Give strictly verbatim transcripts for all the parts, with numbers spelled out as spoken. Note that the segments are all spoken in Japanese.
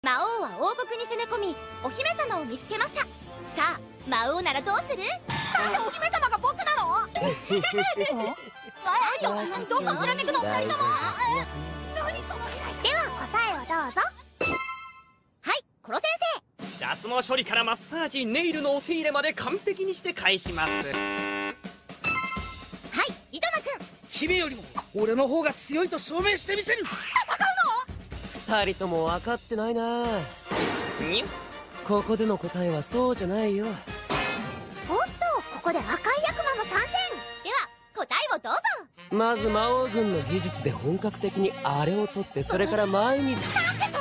魔王は王国に攻め込みお姫様を見つけました。さあ魔王ならどうする？なんでお姫様が僕なの？ちょどこ連れてくのふたりとも。何その依頼。では答えをどうぞ。はい、コロ先生。 脱毛処理からマッサージ、ネイルのお手入れまで完璧にして返します。 はい、井戸野くん。 姫よりも俺の方が強いと証明してみせる。 戦う二人とも分かってないな。 にここでの答えはそうじゃないよ。 の？おっと、ここで赤い悪魔も参戦。では答えをどうぞ。 まず魔王軍の技術で本格的にあれを取って、それから毎日。 なんで取ろうとするの？カルマくん、じゅっ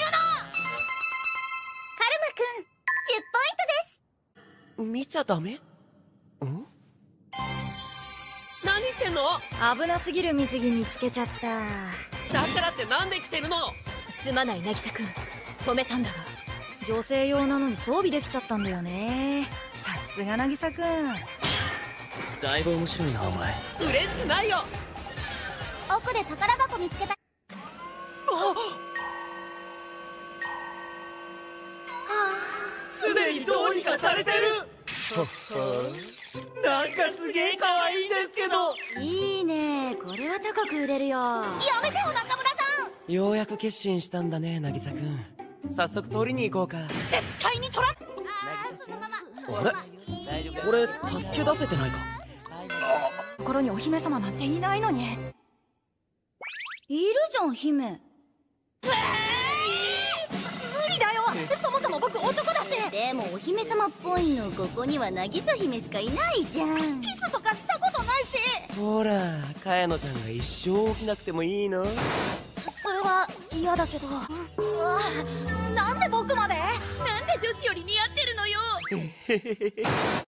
ポイントです。 見ちゃダメ？ん？何してんの？ 危なすぎる水着見つけちゃった。 だからってなんで来てるの？ すまない渚くん、止めたんだが女性用なのに装備できちゃったんだよね。さすが渚くん。 だいぶ面白いなお前。嬉しくないよ。 奥で宝箱見つけた。 すでにどうにかされてる。なんかすげえ可愛いんですけど。 いいね、これは高く売れるよ。 やめてよ中村さん。 ようやく決心したんだね渚くん。早速取りに行こうか。 絶対に取ら。あー、そのまま。 あれこれ助け出せてないか？ ところにお姫様なんていないのに。いるじゃん姫。 無理だよ。そもそも僕男だし。 でもお姫様っぽいのここには渚姫しかいないじゃん。 キスとかしたことないし。 ほら茅野ちゃんが一生起きなくてもいいの？ それは嫌だけど。 うわ、なんで僕まで？ なんで女子より似合ってるのよ。